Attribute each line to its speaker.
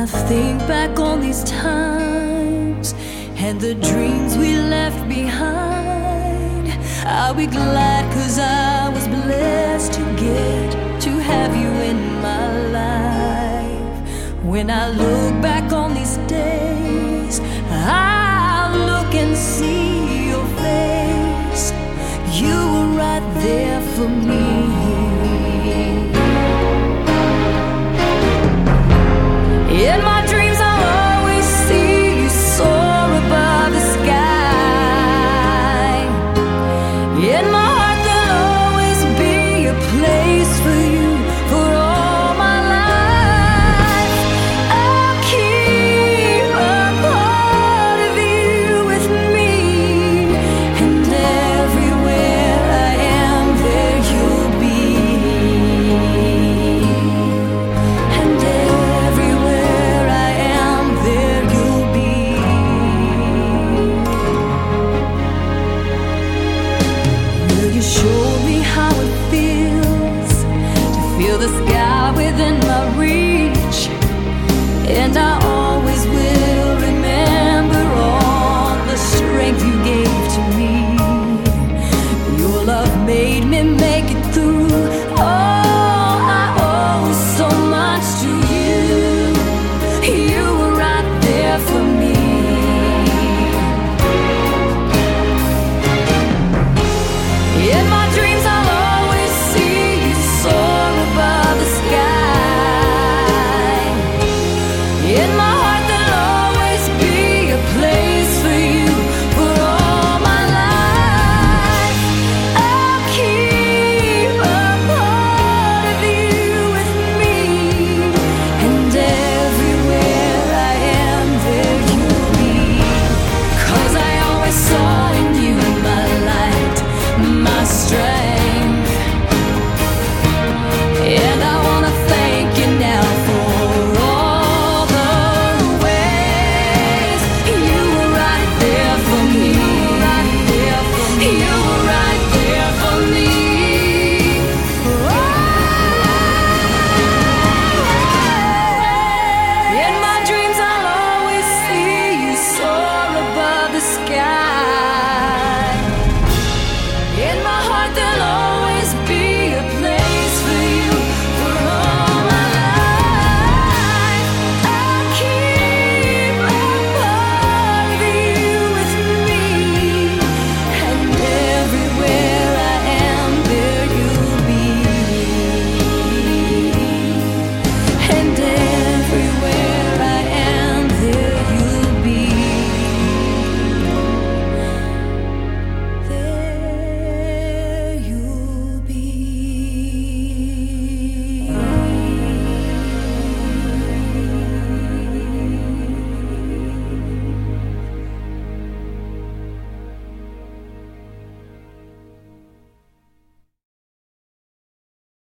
Speaker 1: I think back on these times and the dreams we left behind, I'll be glad 'cause I was blessed to get to have you in my life. When I look back on these days, I'll look and see your face. You were right there for me. In my dreams I'll always see you soar above the sky. In my heart there'll always be a place for you for all my life. I'll keep a part of you with me, and everywhere I am there you'll be. And everywhere I am there you'll be. Will you show me how it feels to feel the sky within my reach? And I always will remember all the strength you gave to me. Your love made me make it through. Oh, I owe so much to you. You were right there for me. In my dreams I'll always see you soar above the sky. In my